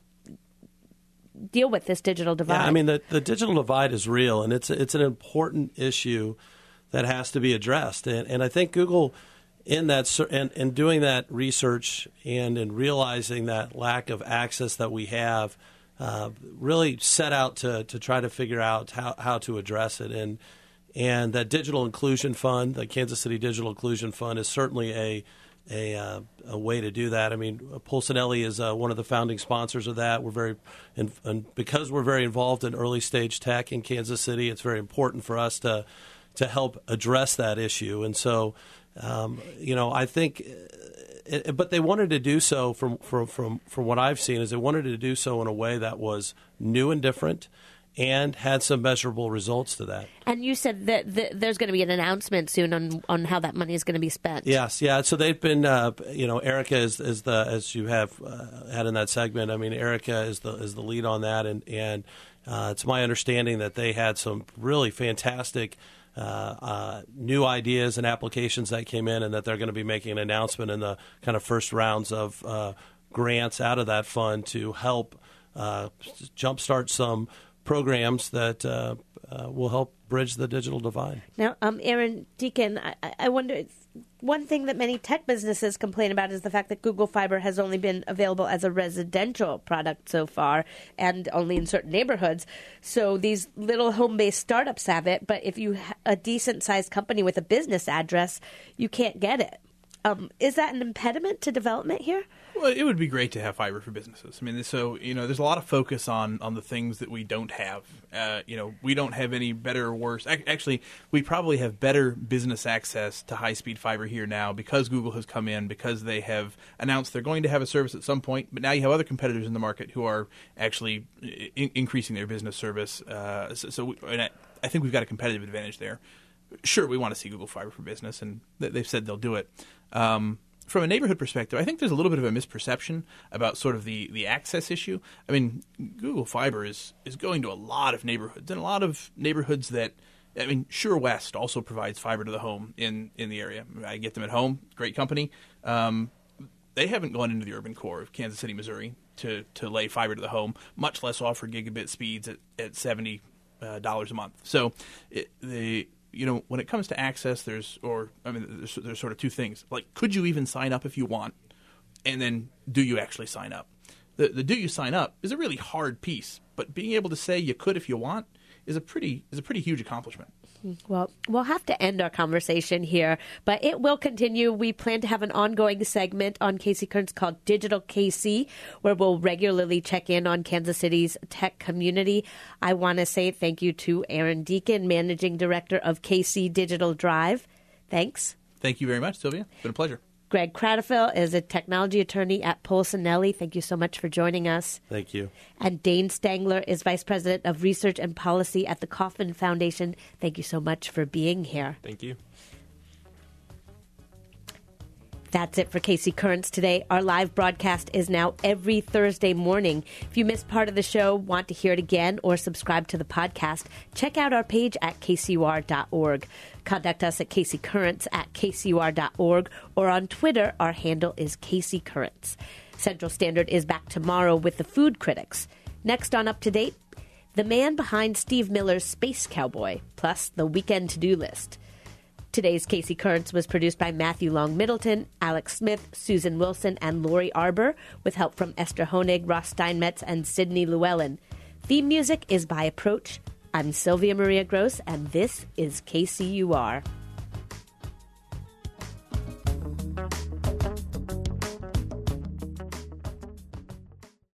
deal with this digital divide? Yeah, I mean, the, the digital divide is real, and it's it's an important issue that has to be addressed. And, and I think Google, in that and, and doing that research and in realizing that lack of access that we have, uh, really set out to to try to figure out how, how to address it. And and that Digital Inclusion Fund, the Kansas City Digital Inclusion Fund, is certainly a a, uh, a way to do that. I mean, Polsinelli is uh, one of the founding sponsors of that. We're very, and, and because we're very involved in early stage tech in Kansas City, it's very important for us to to help address that issue. And so, um, you know, I think, it, but they wanted to do so from, from, from, from what I've seen is they wanted to do so in a way that was new and different and had some measurable results to that. And you said that th- there's going to be an announcement soon on, on how that money is going to be spent. Yes, yeah. So they've been, uh, you know, Erica is, is the, as you have uh, had in that segment, I mean, Erica is the is the lead on that. And, and uh, it's my understanding that they had some really fantastic Uh, uh, new ideas and applications that came in, and that they're going to be making an announcement in the kind of first rounds of uh, grants out of that fund to help uh, jumpstart some programs that uh, uh, will help bridge the digital divide. Now, um, Aaron Deacon, I, I wonder, one thing that many tech businesses complain about is the fact that Google Fiber has only been available as a residential product so far and only in certain neighborhoods. So these little home-based startups have it, but if you ha- a decent-sized company with a business address, you can't get it. Um, is that an impediment to development here? Well, it would be great to have fiber for businesses. I mean, so, you know, there's a lot of focus on, on the things that we don't have. Uh, you know, we don't have any better or worse. Actually, we probably have better business access to high-speed fiber here now because Google has come in, because they have announced they're going to have a service at some point. But now you have other competitors in the market who are actually in- increasing their business service. Uh, so so we, and I, I think we've got a competitive advantage there. Sure, we want to see Google Fiber for Business, and they've said they'll do it. Um, from a neighborhood perspective, I think there's a little bit of a misperception about sort of the, the access issue. I mean, Google Fiber is, is going to a lot of neighborhoods, and a lot of neighborhoods that, I mean, Sure West also provides fiber to the home in, in the area. I get them at home, great company. Um, they haven't gone into the urban core of Kansas City, Missouri to, to lay fiber to the home, much less offer gigabit speeds at, at seventy dollars a month. So it, the... You know, when it comes to access, there's, or, I mean, there's, there's sort of two things. Like, could you even sign up if you want? And then, do you actually sign up? The, the do you sign up is a really hard piece, but being able to say you could if you want is a pretty is a pretty huge accomplishment. Well, we'll have to end our conversation here, but it will continue. We plan to have an ongoing segment on K C Currents called Digital K C, where we'll regularly check in on Kansas City's tech community. I want to say thank you to Aaron Deacon, Managing Director of K C Digital Drive. Thanks. Thank you very much, Sylvia. It's been a pleasure. Greg Cradfield is a technology attorney at Polsinelli. Thank you so much for joining us. Thank you. And Dane Stangler is Vice President of Research and Policy at the Kauffman Foundation. Thank you so much for being here. Thank you. That's it for K C Currents today. Our live broadcast is now every Thursday morning. If you missed part of the show, want to hear it again, or subscribe to the podcast, check out our page at k c u r dot org. Contact us at K C Currents at k c u r dot org, or on Twitter, our handle is K C Currents. Central Standard is back tomorrow with the Food Critics. Next on Up to Date, the man behind Steve Miller's Space Cowboy, plus the weekend to-do list. Today's Casey Currents was produced by Matthew Long Middleton, Alex Smith, Susan Wilson, and Lori Arbor, with help from Esther Honig, Ross Steinmetz, and Sydney Llewellyn. Theme music is by Approach. I'm Sylvia Maria Gross, and this is K C U R.